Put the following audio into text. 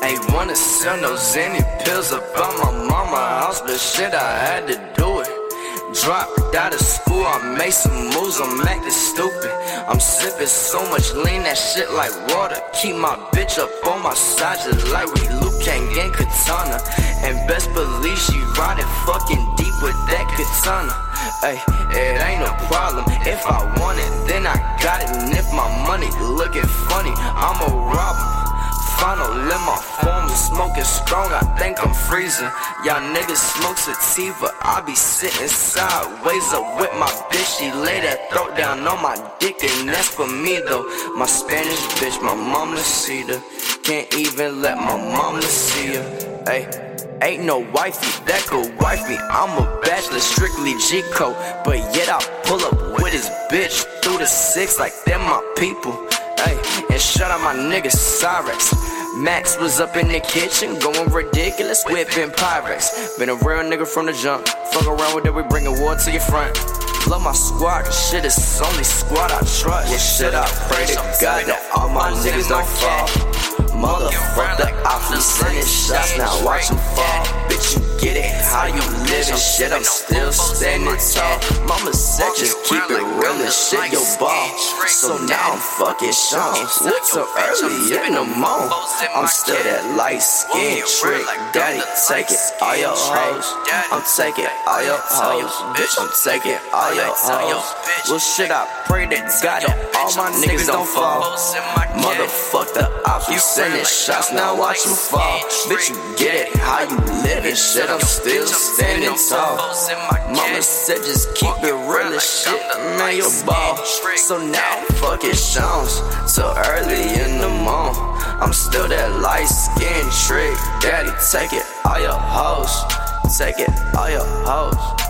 Ain't wanna sell no Zenny pills up on my mama house, but shit, I had to do it. Dropped out of school, I made some moves, I'm acting stupid. I'm sipping so much lean, that shit like water. Keep my bitch up on my side just like we Liu Kang and Katana. And best believe she riding fucking deep with that katana. Ay, it ain't no problem, if I want it, then I got it. And if my money looking funny, I'ma rob 'em. Final in my form, smoking strong, I think I'm freezing. Y'all niggas smoke sativa, I be sitting sideways up with my bitch. She lay that throat down on my dick, and that's for me though. My Spanish bitch, my mama see her. Can't even let my mama see her. Ay, ain't no wifey that could wife me. I'm a bachelor, strictly G-code, but yet I pull up with his bitch through the 6 like them my people. Ay, and shout out my nigga Cyrex. Max was up in the kitchen, going ridiculous, whipping Pyrex. Been a real nigga from the jump. Fuck around with it, we bringing war to your front. Love my squad, cause shit is only squad I trust. Yeah, shit, I pray to God that all my niggas don't fall. Motherfucker, I be sending shots, now watch them fall. Bitch, you get it, how you living? Shit, I'm still standing tall. Mama said just keep it real and shit, your ball. So now I'm fucking Sean. What's so early in the morning? I'm still that light skin trick. Daddy, take it, all your hoes. I'm taking all your hoes. Bitch, I'm taking all your hoes. Well, shit, I pray to God that all my niggas don't fall. Motherfucker, I be sending shots, now watch them fall. Bitch, you get it, how you living? Shit, I'm still standing tall. Mama said just keep it real as shit, man, your ball. So now I'm fucking Sean's till early in the morning. I'm still that light skin trick. Daddy, take it, all your hoes. Take it, all your hoes.